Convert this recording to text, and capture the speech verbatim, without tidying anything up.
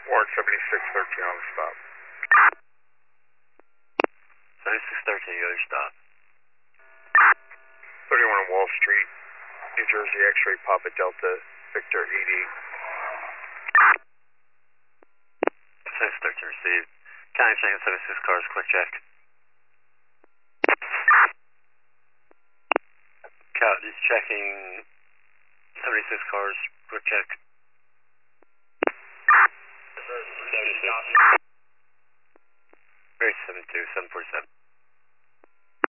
Warren seventy-six thirteen on the stop. seventy-six thirteen, you got your stop. thirty-one Wall Street, New Jersey, X-ray Papa Delta, Victor eighty-eight. seventy-six thirteen received. County checking seventy-six cars, quick check. County checking seventy-six cars, quick check. seventy-six. Very seven two, seven forty-seven.